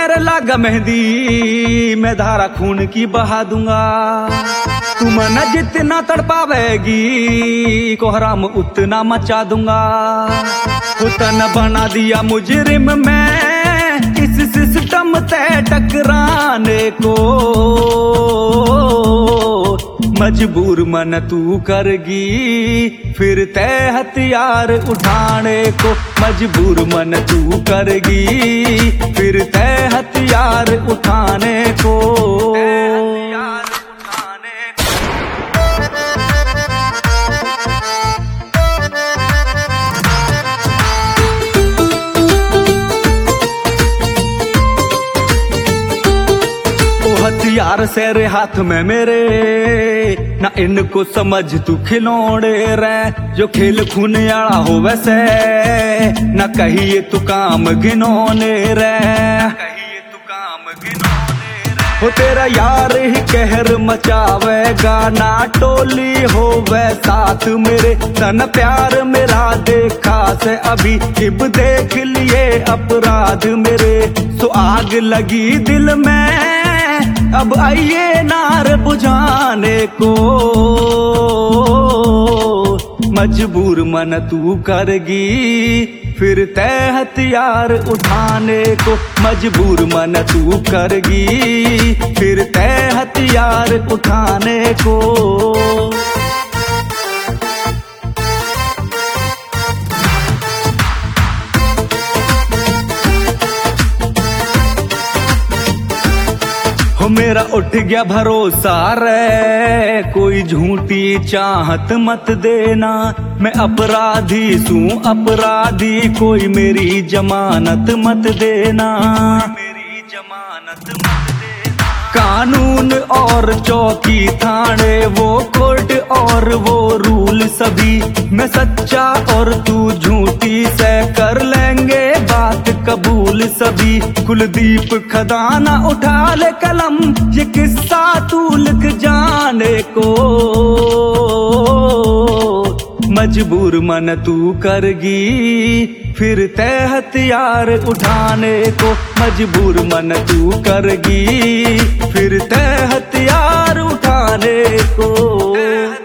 मेरे लागा मेहंदी मैं धारा खून की बहा दूंगा। तुम न जितना तड़पावेगी कोहराम उतना मचा दूंगा। उतना बना दिया मुजरिम मैं इस सिस्टम से टकराने को। मजबूर मन तू करगी फिर तय हथियार उठाने को। मजबूर मन तू करगी फिर तय हथियार उठाने को। हथियार सेरे हाथ में मेरे ना इनको समझ तू खिलौड़े रे। जो खेल खून आड़ा हो वैसे ना कहिए तू काम घिनौने रे। हो तेरा यार ही कहर मचावेगा ना टोली हो वै साथ मेरे। तन प्यार मेरा देखा से अभी किब देख लिए अपराध मेरे। सो आग लगी दिल में अब आइए नार बुझाने को। मजबूर मन तू करगी फिर तय हथियार उठाने को। मजबूर मन तू करगी फिर तय हथियार उठाने को। मेरा उठ गया भरोसा रे कोई झूठी चाहत मत देना। मैं अपराधी सू अपराधी कोई मेरी जमानत मत देना। मेरी जमानत मत देना। कानून और चौकी थाने वो कोर्ट और वो रूल सभी। मैं सच्चा और तू झूठी से कर लेंगे बात कबूल सभी। कुलदीप खदाना उठा ले कलम ये किस्सा तू लिख जाने को। मजबूर मन तू करगी फिर तय हथियार उठाने को। मजबूर मन तू करगी फिर तय हथियार उठाने को।